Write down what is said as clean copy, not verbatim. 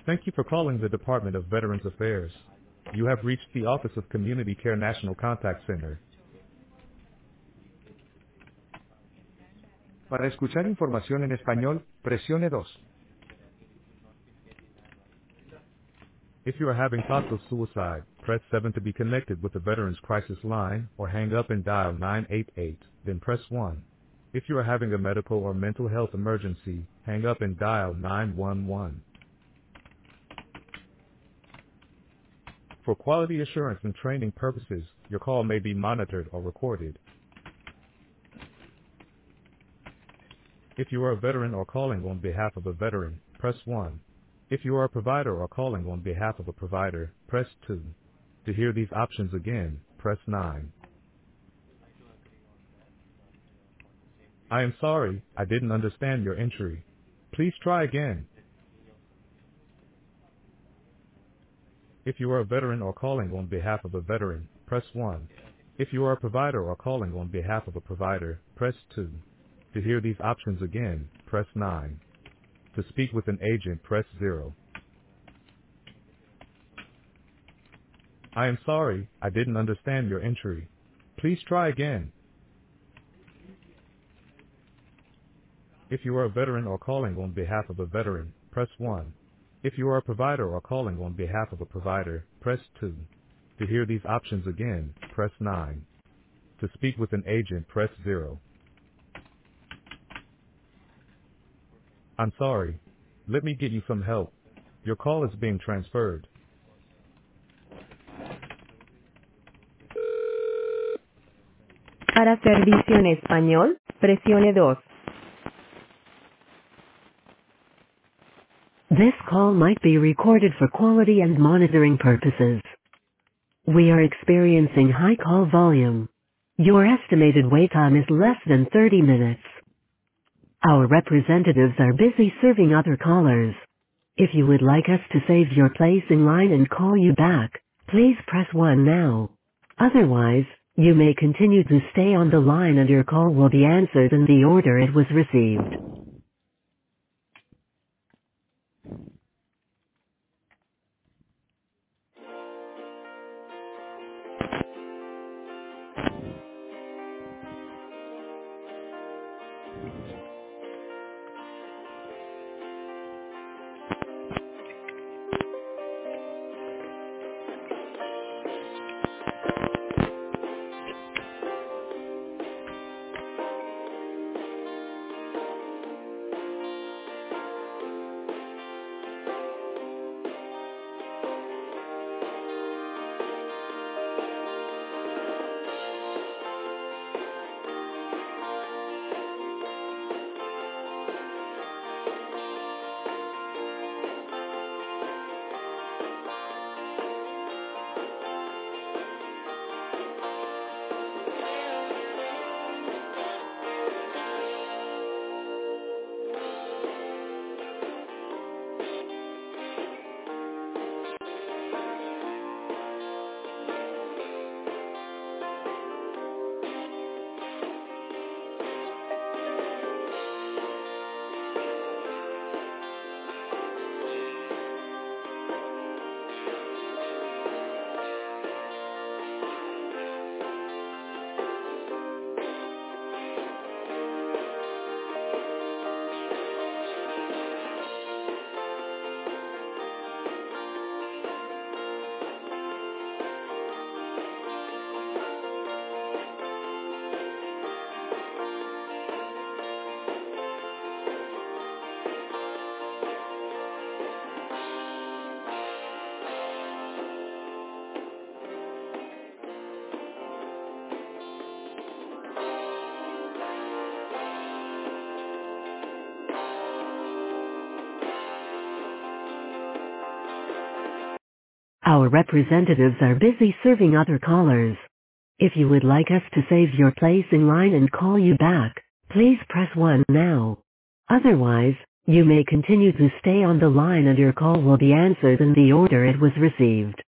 Thank you for calling the Department of Veterans Affairs. You have reached the Office of Community Care National Contact Center. Para escuchar información en español, presione 2. If you are having thoughts of suicide, press 7 to be connected with the Veterans Crisis Line, or hang up and dial 988, then press 1. If you are having a medical or mental health emergency, hang up and dial 911. For quality assurance and training purposes, your call may be monitored or recorded. If you are a veteran or calling on behalf of a veteran, press 1. If you are a provider or calling on behalf of a provider, press 2. To hear these options again, press 9. I am sorry, I didn't understand your entry. Please try again. If you are a veteran or calling on behalf of a veteran, press 1. If you are a provider or calling on behalf of a provider, press 2. To hear these options again, press 9. To speak with an agent, press 0. I am sorry, I didn't understand your entry. Please try again. If you are a veteran or calling on behalf of a veteran, press 1. If you are a provider or calling on behalf of a provider, press 2. To hear these options again, press 9. To speak with an agent, press 0. I'm sorry. Let me get you some help. Your call is being transferred. Para servicio en español, presione 2. This call might be recorded for quality and monitoring purposes. We are experiencing high call volume. Your estimated wait time is less than 30 minutes. Our representatives are busy serving other callers. If you would like us to save your place in line and call you back, please press 1 now. Otherwise, you may continue to stay on the line and your call will be answered in the order it was received. Our representatives are busy serving other callers. If you would like us to save your place in line and call you back, please press 1 now. Otherwise, you may continue to stay on the line and your call will be answered in the order it was received.